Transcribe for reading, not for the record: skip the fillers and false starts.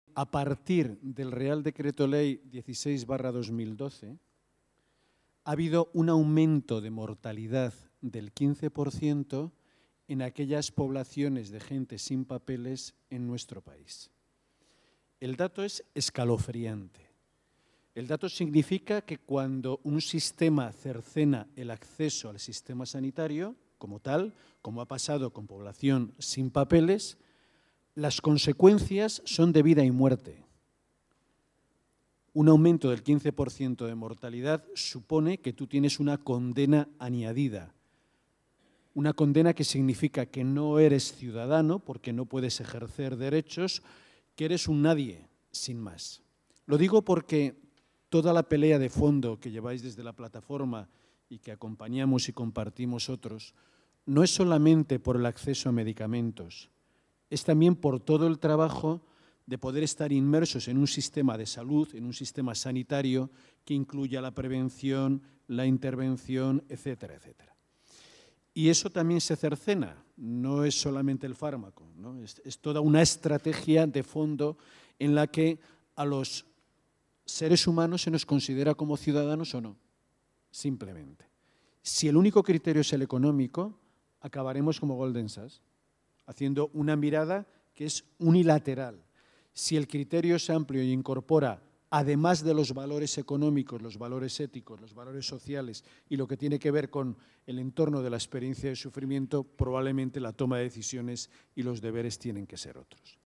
a partir del Real Decreto Ley 16/2012, ha habido un aumento de mortalidad del 15% en aquellas poblaciones de gente sin papeles en nuestro país. El dato es escalofriante. El dato significa que cuando un sistema cercena el acceso al sistema sanitario, como tal, como ha pasado con población sin papeles, las consecuencias son de vida y muerte. Un aumento del 15% de mortalidad supone que tú tienes una condena añadida. Una condena que significa que no eres ciudadano porque no puedes ejercer derechos, que eres un nadie, sin más. Lo digo porque toda la pelea de fondo que lleváis desde la plataforma y que acompañamos y compartimos otros, no es solamente por el acceso a medicamentos, es también por todo el trabajo de poder estar inmersos en un sistema de salud, en un sistema sanitario que incluya la prevención, la intervención, etcétera, etcétera. Y eso también se cercena, no es solamente el fármaco, ¿no? Es toda una estrategia de fondo en la que a los seres humanos se nos considera como ciudadanos o no, simplemente. Si el único criterio es el económico, acabaremos como Golden Sachs, haciendo una mirada que es unilateral. Si el criterio es amplio y incorpora, además de los valores económicos, los valores éticos, los valores sociales y lo que tiene que ver con el entorno de la experiencia de sufrimiento, probablemente la toma de decisiones y los deberes tienen que ser otros.